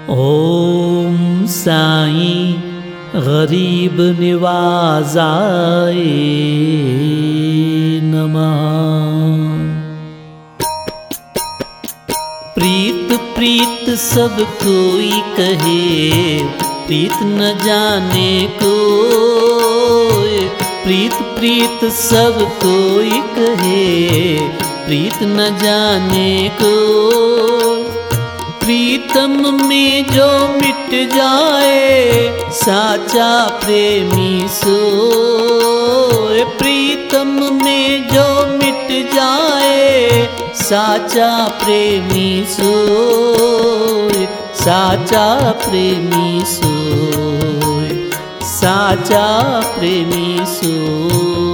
ओम साईं गरीब निवाज़ाए नमः। प्रीत प्रीत सब कोई कहे, प्रीत न जाने कोई। प्रीत प्रीत सब कोई कहे, प्रीत न जाने कोई। प्रीतम में जो मिट जाए, साचा प्रेमी सोए। प्रीतम में जो मिट जाए, साचा प्रेमी सोए। साचा प्रेमी सोए, साचा प्रेमी सोए।